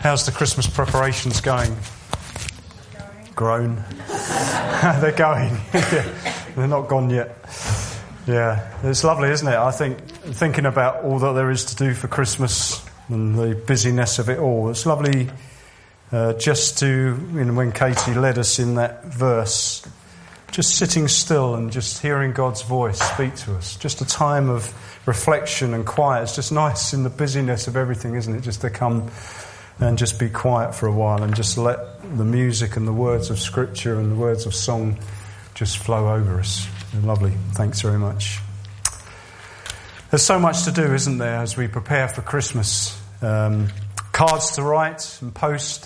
How's the Christmas preparations going? Grown. They're going. They're not gone yet. Yeah, it's lovely, isn't it? I think thinking about all that there is to do for Christmas and the busyness of it all. It's lovely just to, when Katie led us in that verse, just sitting still and just hearing God's voice speak to us. Just a time of reflection and quiet. It's just nice in the busyness of everything, isn't it? Just to come and just be quiet for a while and just let the music and the words of Scripture and the words of song just flow over us. Lovely. Thanks very much. There's so much to do, isn't there, as we prepare for Christmas. Cards to write and post.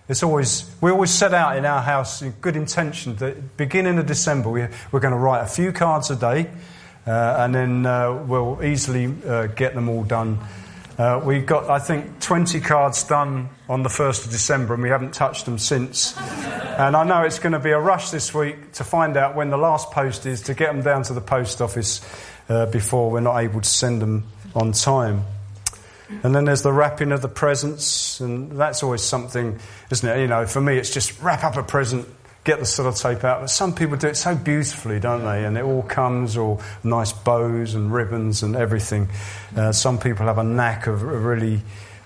We always set out in our house in good intention that beginning of December we're going to write a few cards a day and then we'll easily get them all done. We've got, I think, 20 cards done on the 1st of December and we haven't touched them since. And I know it's going to be a rush this week to find out when the last post is, to get them down to the post office before we're not able to send them on time. And then there's the wrapping of the presents, and that's always something, isn't it? For me it's just wrap up a present, get the sellotape out. But some people do it so beautifully, don't they? And it all comes, all nice bows and ribbons and everything. Some people have a knack of really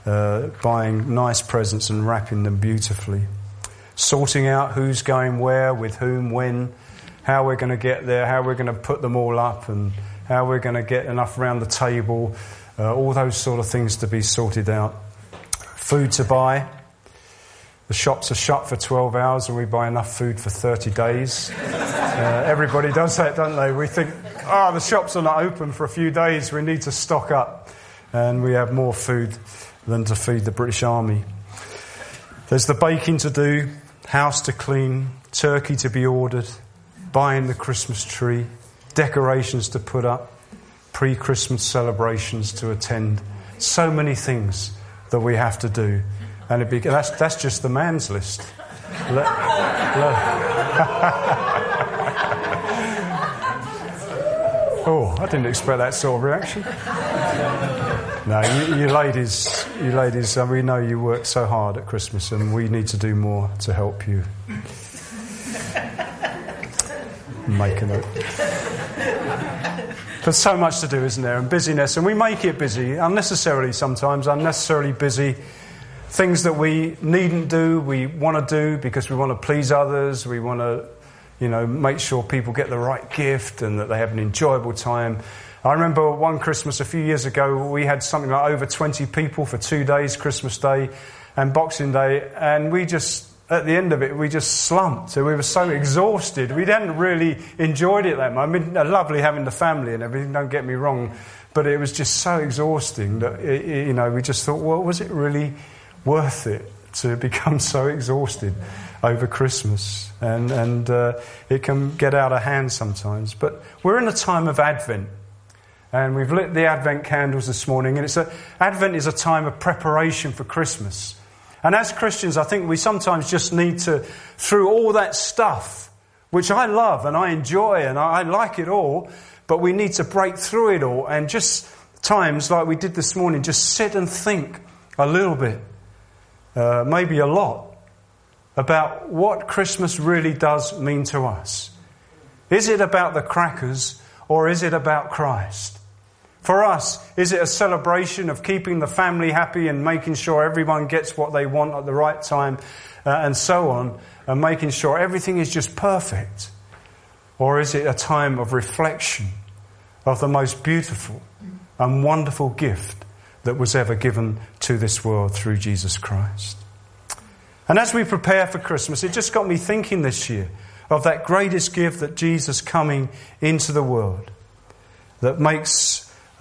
buying nice presents and wrapping them beautifully. Sorting out who's going where, with whom, when, how we're going to get there, how we're going to put them all up, and how we're going to get enough around the table. All those sort of things to be sorted out. Food to buy. The shops are shut for 12 hours and we buy enough food for 30 days. Everybody does that, don't they? We think, the shops are not open for a few days, we need to stock up. And we have more food than to feed the British Army. There's the baking to do, house to clean, turkey to be ordered, buying the Christmas tree, decorations to put up, pre-Christmas celebrations to attend. So many things that we have to do. And that's just the man's list. Oh, I didn't expect that sort of reaction. No, you ladies, we know you work so hard at Christmas and we need to do more to help you. Make a note. There's so much to do, isn't there? And busyness. And we make it busy, unnecessarily sometimes, unnecessarily busy. Things that we needn't do, we want to do because we want to please others. We want to, make sure people get the right gift and that they have an enjoyable time. I remember one Christmas a few years ago, we had something like over 20 people for 2 days, Christmas Day and Boxing Day. And at the end of it, we just slumped. So we were so exhausted. We hadn't really enjoyed it that much. I mean, lovely having the family and everything, don't get me wrong. But it was just so exhausting that, we just thought, well, was it really worth it to become so exhausted over Christmas? And it can get out of hand sometimes. But we're in a time of Advent. And we've lit the Advent candles this morning. And Advent is a time of preparation for Christmas. And as Christians, I think we sometimes just need to, through all that stuff, which I love and I enjoy and I like it all, but we need to break through it all and just times like we did this morning, just sit and think a little bit, maybe a lot, about what Christmas really does mean to us. Is it about the crackers or is it about Christ? For us, is it a celebration of keeping the family happy and making sure everyone gets what they want at the right time and so on, and making sure everything is just perfect? Or is it a time of reflection of the most beautiful and wonderful gift that was ever given to this world through Jesus Christ? And as we prepare for Christmas, it just got me thinking this year of that greatest gift that Jesus coming into the world that makes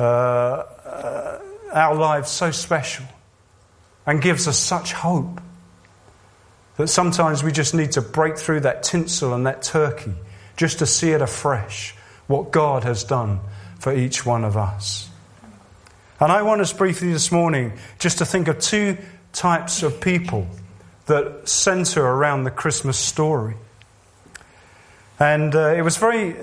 our lives so special and gives us such hope that sometimes we just need to break through that tinsel and that turkey just to see it afresh, what God has done for each one of us. And I want us briefly this morning just to think of two types of people that centre around the Christmas story. And it was very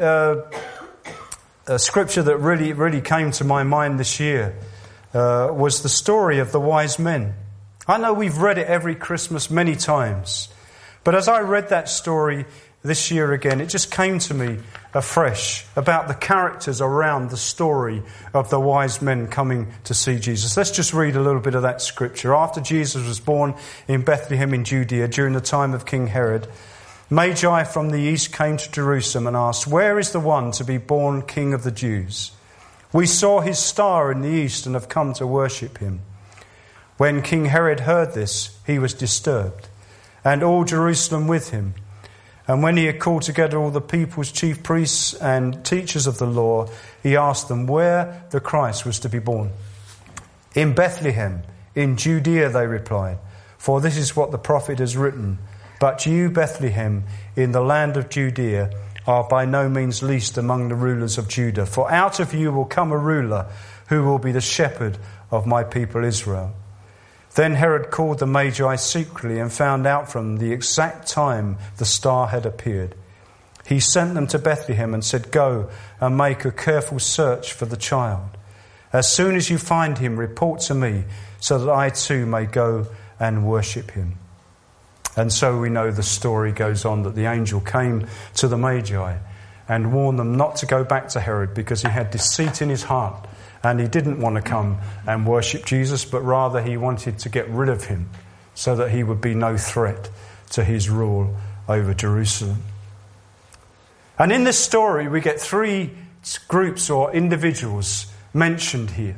a scripture that really came to my mind this year was the story of the wise men. I know we've read it every Christmas many times, but as I read that story this year again, it just came to me afresh about the characters around the story of the wise men coming to see Jesus. Let's just read a little bit of that scripture. After Jesus was born in Bethlehem in Judea during the time of King Herod, Magi from the east came to Jerusalem and asked, "Where is the one to be born King of the Jews? We saw his star in the east and have come to worship him." When King Herod heard this, he was disturbed, and all Jerusalem with him. And when he had called together all the people's chief priests and teachers of the law, he asked them where the Christ was to be born. "In Bethlehem, in Judea," they replied, "for this is what the prophet has written. But you, Bethlehem, in the land of Judea, are by no means least among the rulers of Judah. For out of you will come a ruler who will be the shepherd of my people Israel." Then Herod called the Magi secretly and found out from the exact time the star had appeared. He sent them to Bethlehem and said, "Go and make a careful search for the child. As soon as you find him, report to me so that I too may go and worship him." And so we know the story goes on that the angel came to the Magi and warned them not to go back to Herod because he had deceit in his heart. And he didn't want to come and worship Jesus, but rather he wanted to get rid of him so that he would be no threat to his rule over Jerusalem. And in this story, we get three groups or individuals mentioned here.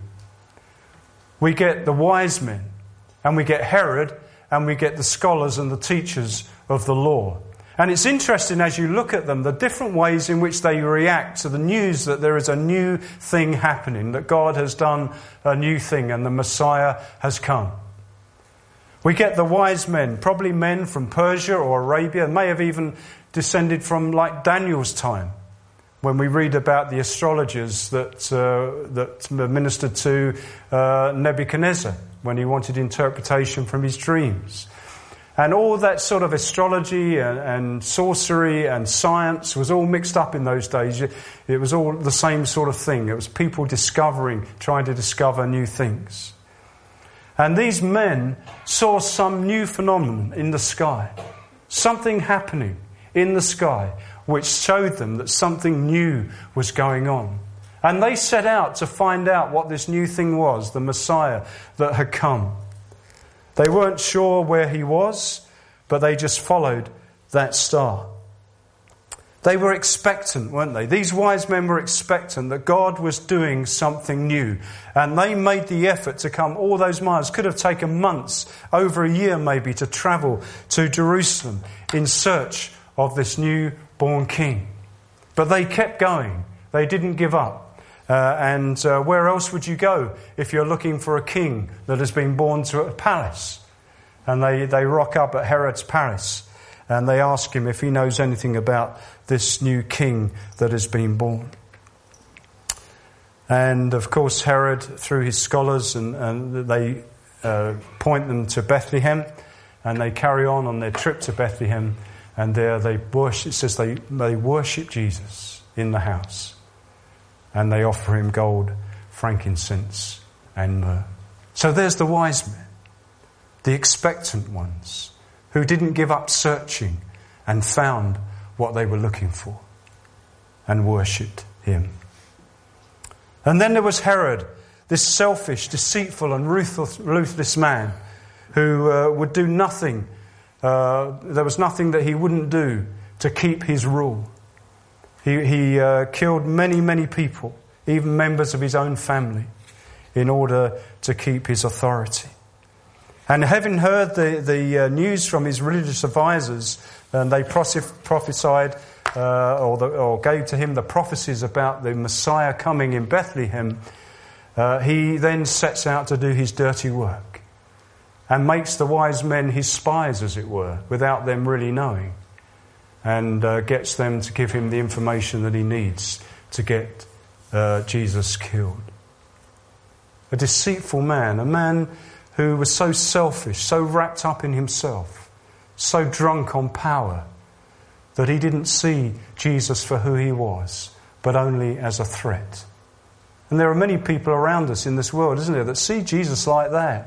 We get the wise men, and we get Herod, and we get the scholars and the teachers of the law. And it's interesting as you look at them, the different ways in which they react to the news that there is a new thing happening, that God has done a new thing and the Messiah has come. We get the wise men, probably men from Persia or Arabia, may have even descended from like Daniel's time, when we read about the astrologers that ministered to Nebuchadnezzar when he wanted interpretation from his dreams. And all that sort of astrology and sorcery and science was all mixed up in those days. It was all the same sort of thing. It was people trying to discover new things. And these men saw some new phenomenon in the sky. Something happening in the sky which showed them that something new was going on. And they set out to find out what this new thing was, the Messiah that had come. They weren't sure where he was, but they just followed that star. They were expectant, weren't they? These wise men were expectant that God was doing something new. And they made the effort to come all those miles. Could have taken months, over a year maybe, to travel to Jerusalem in search of this newborn king. But they kept going. They didn't give up. And where else would you go if you're looking for a king that has been born to a palace? And they rock up at Herod's palace and they ask him if he knows anything about this new king that has been born. And of course Herod, through his scholars, and they point them to Bethlehem, and they carry on their trip to Bethlehem, and there they worship. It says they worship Jesus in the house. And they offer him gold, frankincense, and myrrh. So there's the wise men, the expectant ones, who didn't give up searching and found what they were looking for and worshipped him. And then there was Herod, this selfish, deceitful, and ruthless man who would do nothing. There was nothing that he wouldn't do to keep his rule. He killed many, many people, even members of his own family, in order to keep his authority. And having heard the news from his religious advisors, and they prophesied or gave to him the prophecies about the Messiah coming in Bethlehem, he then sets out to do his dirty work and makes the wise men his spies, as it were, without them really knowing. And gets them to give him the information that he needs to get Jesus killed. A deceitful man, a man who was so selfish, so wrapped up in himself, so drunk on power, that he didn't see Jesus for who he was, but only as a threat. And there are many people around us in this world, isn't there, that see Jesus like that.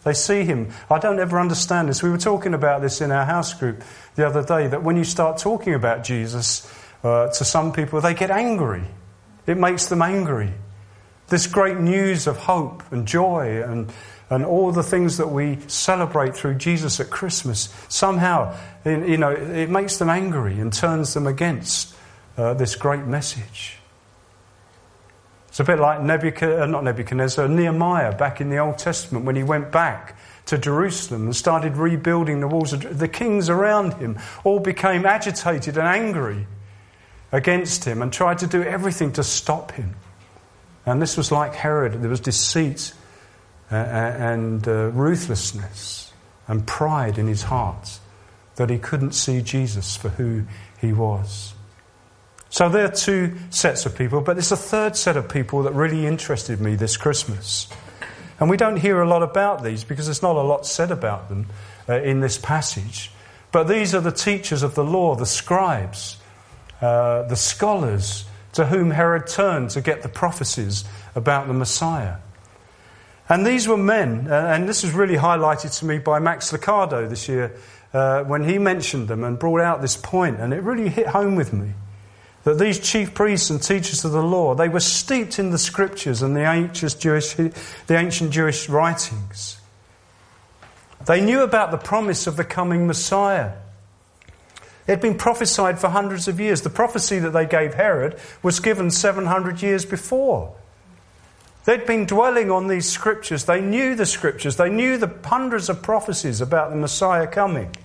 They see him. I don't ever understand this. We were talking about this in our house group the other day, that when you start talking about Jesus to some people, they get angry. It makes them angry. This great news of hope and joy and all the things that we celebrate through Jesus at Christmas, somehow, it makes them angry and turns them against this great message. It's a bit like Nehemiah back in the Old Testament when he went back to Jerusalem and started rebuilding the walls. The kings around him all became agitated and angry against him and tried to do everything to stop him. And this was like Herod. There was deceit and ruthlessness and pride in his heart that he couldn't see Jesus for who he was. So there are two sets of people, but there's a third set of people that really interested me this Christmas. And we don't hear a lot about these because there's not a lot said about them in this passage. But these are the teachers of the law, the scribes, the scholars to whom Herod turned to get the prophecies about the Messiah. And these were men, and this was really highlighted to me by Max Lucado this year when he mentioned them and brought out this point, and it really hit home with me. That these chief priests and teachers of the law, they were steeped in the scriptures and the ancient Jewish writings. They knew about the promise of the coming Messiah. It had been prophesied for hundreds of years. The prophecy that they gave Herod was given 700 years before. They'd been dwelling on these scriptures. They knew the scriptures. They knew the hundreds of prophecies about the Messiah coming.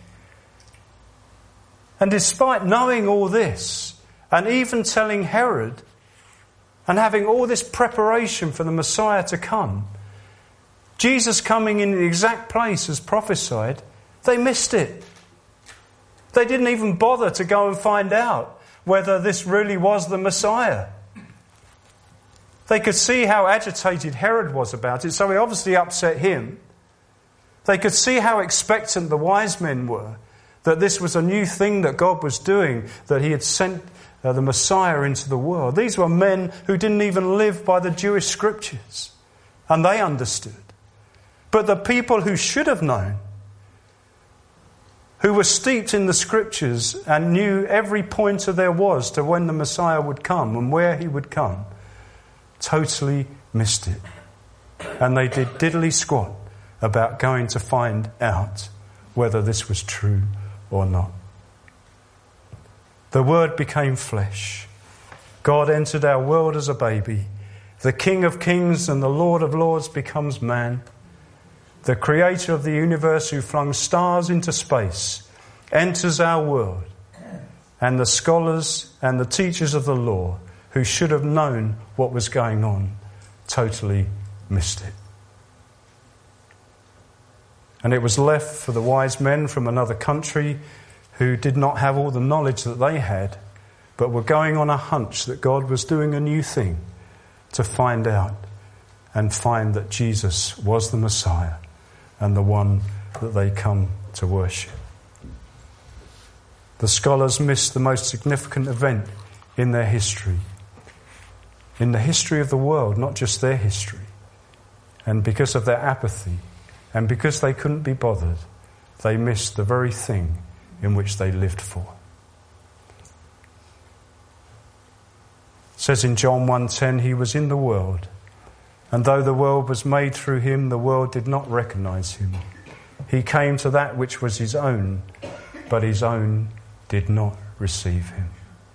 And despite knowing all this, and even telling Herod, and having all this preparation for the Messiah to come, Jesus coming in the exact place as prophesied, they missed it. They didn't even bother to go and find out whether this really was the Messiah. They could see how agitated Herod was about it, so it obviously upset him. They could see how expectant the wise men were, that this was a new thing that God was doing, that he had sent the Messiah into the world. These were men who didn't even live by the Jewish scriptures, and they understood. But the people who should have known, who were steeped in the scriptures and knew every pointer there was to when the Messiah would come and where he would come, totally missed it. And they did diddly squat about going to find out whether this was true or not. The Word became flesh. God entered our world as a baby. The King of Kings and the Lord of Lords becomes man. The Creator of the universe who flung stars into space enters our world. And the scholars and the teachers of the law who should have known what was going on totally missed it. And it was left for the wise men from another country who did not have all the knowledge that they had, but were going on a hunch that God was doing a new thing, to find out and find that Jesus was the Messiah and the one that they come to worship. The scholars missed the most significant event in their history, in the history of the world, not just their history. And because of their apathy, and because they couldn't be bothered, they missed the very thing in which they lived for. It says in John 1:10, he was in the world, and though the world was made through him, the world did not recognize him. He came to that which was his own, but his own did not receive him.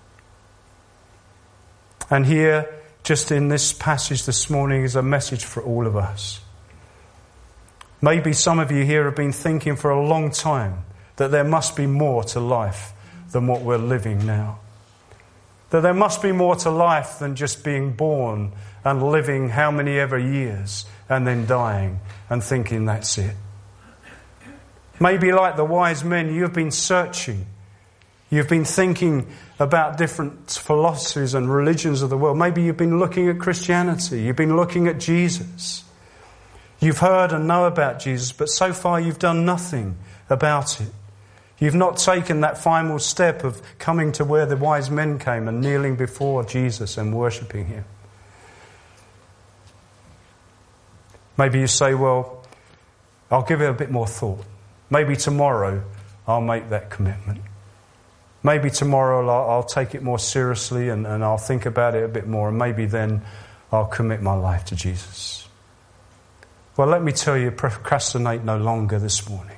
And here, just in this passage this morning, is a message for all of us. Maybe some of you here have been thinking for a long time that there must be more to life than what we're living now. That there must be more to life than just being born and living how many ever years and then dying and thinking that's it. Maybe like the wise men, you've been searching. You've been thinking about different philosophies and religions of the world. Maybe you've been looking at Christianity. You've been looking at Jesus. You've heard and know about Jesus, but so far you've done nothing about it. You've not taken that final step of coming to where the wise men came and kneeling before Jesus and worshipping him. Maybe you say, well, I'll give it a bit more thought. Maybe tomorrow I'll make that commitment. Maybe tomorrow I'll take it more seriously and I'll think about it a bit more, and maybe then I'll commit my life to Jesus. Well, let me tell you, procrastinate no longer this morning.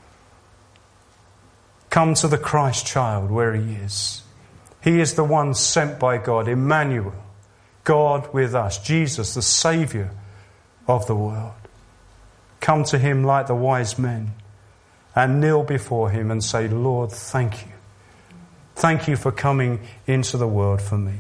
Come to the Christ child where he is. He is the one sent by God, Emmanuel, God with us, Jesus, the Saviour of the world. Come to him like the wise men and kneel before him and say, Lord, thank you. Thank you for coming into the world for me.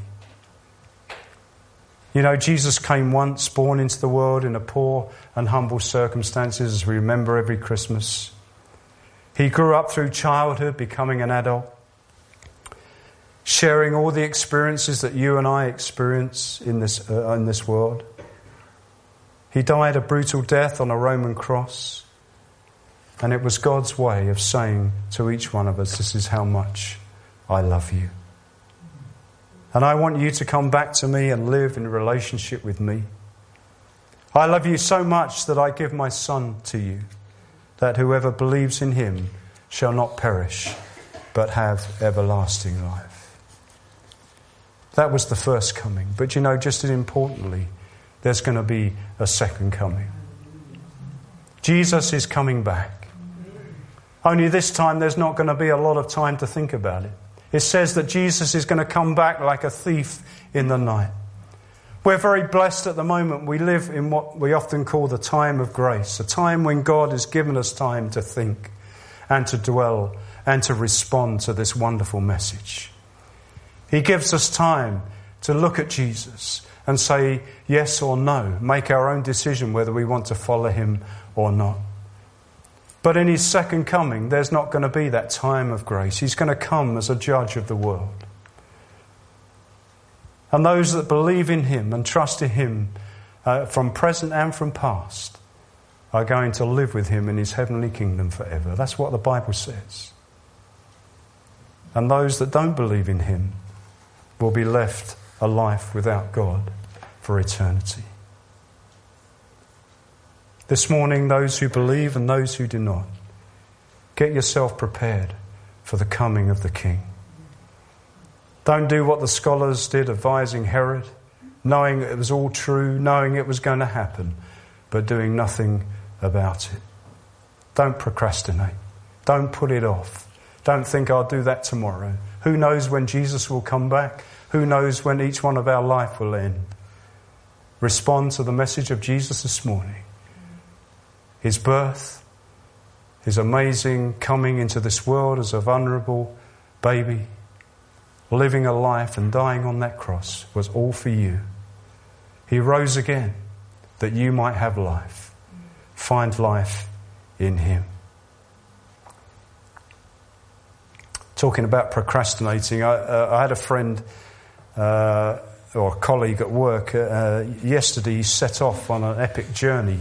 You know, Jesus came once, born into the world in a poor and humble circumstances, as we remember every Christmas. He grew up through childhood, becoming an adult, sharing all the experiences that you and I experience in this world. He died a brutal death on a Roman cross, and it was God's way of saying to each one of us, this is how much I love you. And I want you to come back to me and live in relationship with me. I love you so much that I give my Son to you, that whoever believes in him shall not perish, but have everlasting life. That was the first coming. But you know, just as importantly, there's going to be a second coming. Jesus is coming back. Only this time there's not going to be a lot of time to think about it. It says that Jesus is going to come back like a thief in the night. We're very blessed at the moment. We live in what we often call the time of grace, a time when God has given us time to think and to dwell and to respond to this wonderful message. He gives us time to look at Jesus and say yes or no, make our own decision whether we want to follow him or not. But in his second coming, there's not going to be that time of grace. He's going to come as a judge of the world. And those that believe in him and trust in him from present and from past are going to live with him in his heavenly kingdom forever. That's what the Bible says. And those that don't believe in him will be left a life without God for eternity. This morning, those who believe and those who do not, get yourself prepared for the coming of the King. Don't do what the scholars did, advising Herod, knowing it was all true, knowing it was going to happen, but doing nothing about it. Don't procrastinate. Don't put it off. Don't think I'll do that tomorrow. Who knows when Jesus will come back? Who knows when each one of our life will end? Respond to the message of Jesus this morning. His birth, his amazing coming into this world as a vulnerable baby, living a life and dying on that cross was all for you. He rose again that you might have life. Find life in him. Talking about procrastinating, I had a friend or a colleague at work. Yesterday he set off on an epic journey.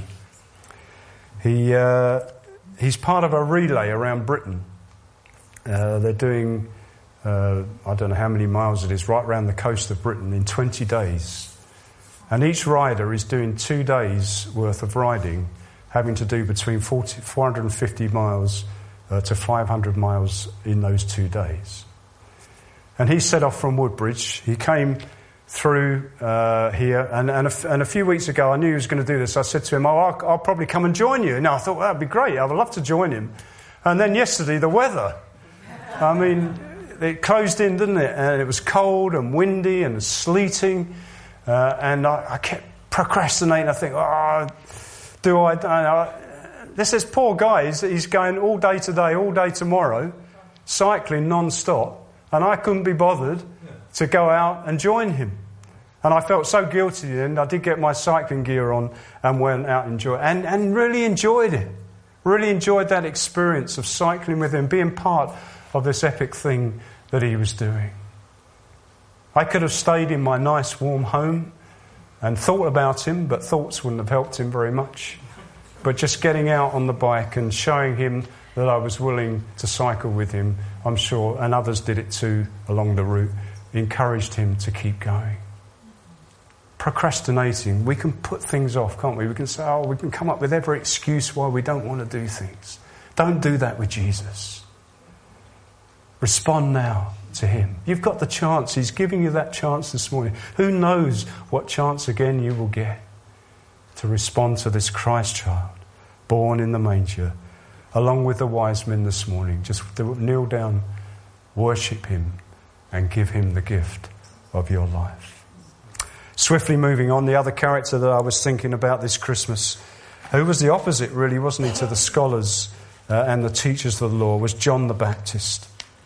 He's part of a relay around Britain. They're doing, I don't know how many miles it is, right around the coast of Britain in 20 days. And each rider is doing 2 days worth of riding, having to do between 450 miles to 500 miles in those 2 days. And he set off from Woodbridge. He came through here, and a few weeks ago I knew he was going to do this. I said to him, I'll probably come and join you. And I thought, well, that'd be great, I would love to join him. And then yesterday, the weather. I mean, it closed in, didn't it? And it was cold and windy and sleeting. And I kept procrastinating. I think, do I? This is poor guy. He's going all day today, all day tomorrow, cycling non-stop. And I couldn't be bothered to go out and join him. And I felt so guilty then. I did get my cycling gear on and went out and really enjoyed it. Really enjoyed that experience of cycling with him, being part of this epic thing that he was doing. I could have stayed in my nice warm home and thought about him, but thoughts wouldn't have helped him very much. But just getting out on the bike and showing him that I was willing to cycle with him, I'm sure, and others did it too along the route, encouraged him to keep going. procrastinating. We can put things off, can't we? We can say, we can come up with every excuse why we don't want to do things. Don't do that with Jesus. Respond now to him. You've got the chance. He's giving you that chance this morning. Who knows what chance again you will get to respond to this Christ child born in the manger, along with the wise men this morning. Just kneel down, worship him, and give him the gift of your life. Swiftly moving on, the other character that I was thinking about this Christmas, who was the opposite really, wasn't he, to the scholars and the teachers of the law, was John the Baptist.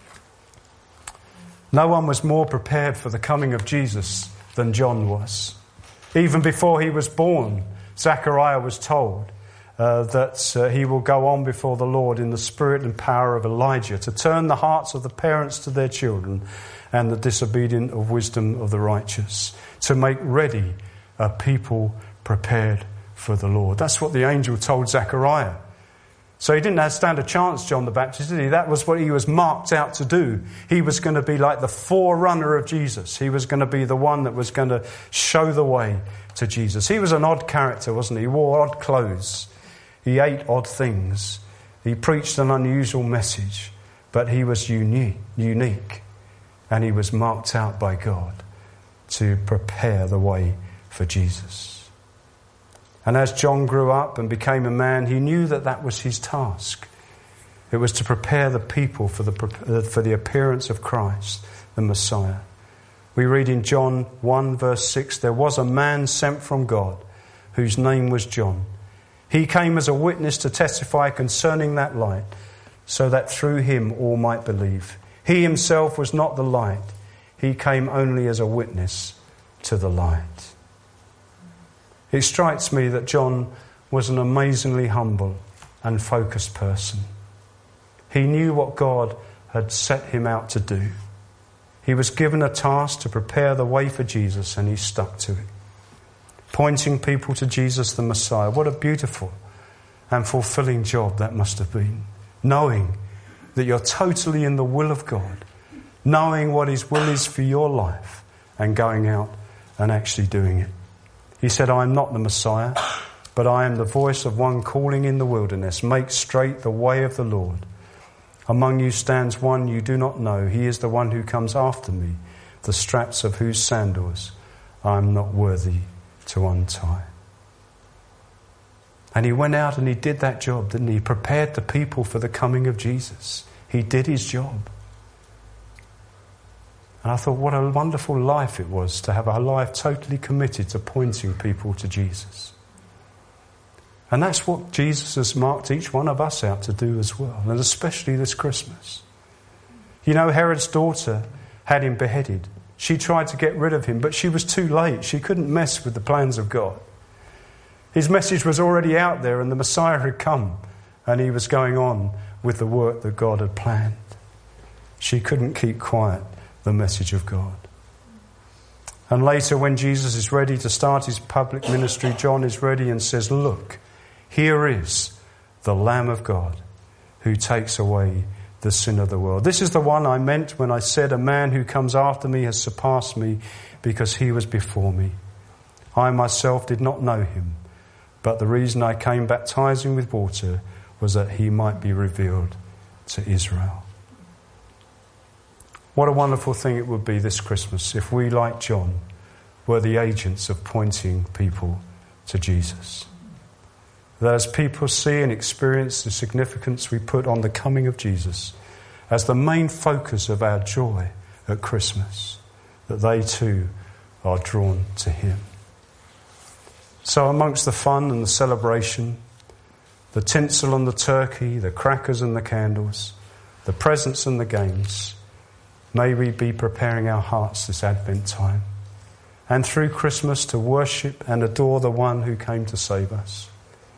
No one was more prepared for the coming of Jesus than John was. Even before he was born, Zechariah was told that he will go on before the Lord in the spirit and power of Elijah to turn the hearts of the parents to their children and the disobedient of wisdom of the righteous, to make ready a people prepared for the Lord. That's what the angel told Zechariah. So he didn't stand a chance, John the Baptist, did he? That was what he was marked out to do. He was going to be like the forerunner of Jesus. He was going to be the one that was going to show the way to Jesus. He was an odd character, wasn't he? He wore odd clothes. He ate odd things. He preached an unusual message. But he was unique. And he was marked out by God to prepare the way for Jesus. And as John grew up and became a man, he knew that that was his task. It was to prepare the people for the appearance of Christ, the Messiah. We read in John 1 verse 6, there was a man sent from God whose name was John. He came as a witness to testify concerning that light, so that through him all might believe. He himself was not the light. He came only as a witness to the light. It strikes me that John was an amazingly humble and focused person. He knew what God had set him out to do. He was given a task to prepare the way for Jesus, and he stuck to it. Pointing people to Jesus the Messiah. What a beautiful and fulfilling job that must have been. Knowing that you're totally in the will of God. Knowing what his will is for your life and going out and actually doing it. He said, I am not the Messiah, but I am the voice of one calling in the wilderness. Make straight the way of the Lord. Among you stands one you do not know. He is the one who comes after me, the straps of whose sandals I am not worthy to untie. And he went out and he did that job, didn't he? He prepared the people for the coming of Jesus. He did his job. And I thought, what a wonderful life it was to have a life totally committed to pointing people to Jesus. And that's what Jesus has marked each one of us out to do as well, and especially this Christmas. You know, Herod's daughter had him beheaded. She tried to get rid of him, but she was too late. She couldn't mess with the plans of God. His message was already out there, and the Messiah had come, and he was going on with the work that God had planned. She couldn't keep quiet the message of God. And later, when Jesus is ready to start his public ministry, John is ready and says, look, here is the Lamb of God who takes away the sin of the world. This is the one I meant when I said a man who comes after me has surpassed me because he was before me. I myself did not know him, but the reason I came baptizing with water was that he might be revealed to Israel. What a wonderful thing it would be this Christmas if we, like John, were the agents of pointing people to Jesus. That as people see and experience the significance we put on the coming of Jesus as the main focus of our joy at Christmas, that they too are drawn to him. So amongst the fun and the celebration, the tinsel and the turkey, the crackers and the candles, the presents and the games, may we be preparing our hearts this Advent time, and through Christmas to worship and adore the one who came to save us.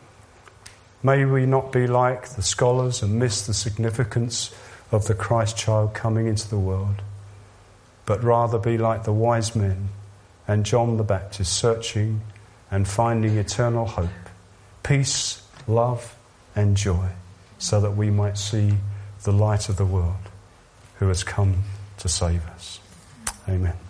May we not be like the scholars and miss the significance of the Christ child coming into the world, but rather be like the wise men and John the Baptist, searching and finding eternal hope, peace, love and joy, so that we might see the light of the world who has come to save us. Amen.